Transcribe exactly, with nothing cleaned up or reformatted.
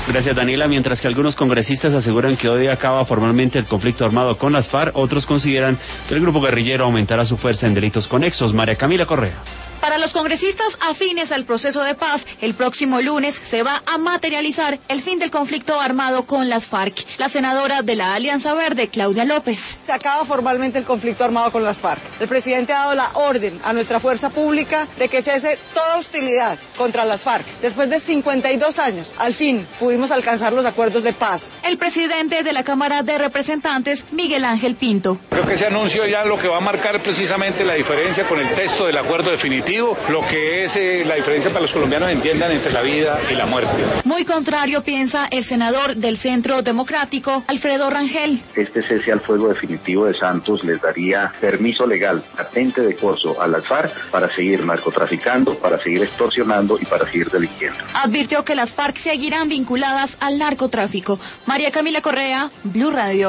Gracias, Daniela. Mientras que algunos congresistas aseguran que hoy acaba formalmente el conflicto armado con las FARC, otros consideran que el grupo guerrillero aumentará su fuerza en delitos conexos. María Camila Correa. Para los congresistas afines al proceso de paz, el próximo lunes se va a materializar el fin del conflicto armado con las FARC. La senadora de la Alianza Verde, Claudia López. Se acaba formalmente el conflicto armado con las FARC. El presidente ha dado la orden a nuestra fuerza pública de que cese toda hostilidad contra las FARC. Después de cincuenta y dos años, al fin pudimos alcanzar los acuerdos de paz. El presidente de la Cámara de Representantes, Miguel Ángel Pinto. Creo que ese anuncio ya lo que va a marcar precisamente la diferencia con el texto del acuerdo definitivo, lo que es eh, la diferencia para los colombianos entiendan entre la vida y la muerte. Muy contrario piensa el senador del Centro Democrático, Alfredo Rangel. Este cese al fuego definitivo de Santos les daría permiso legal, patente de corso a las FARC para seguir narcotraficando, para seguir extorsionando y para seguir delinquiendo. Advirtió que las FARC seguirán vinculadas al narcotráfico. María Camila Correa, Blue Radio.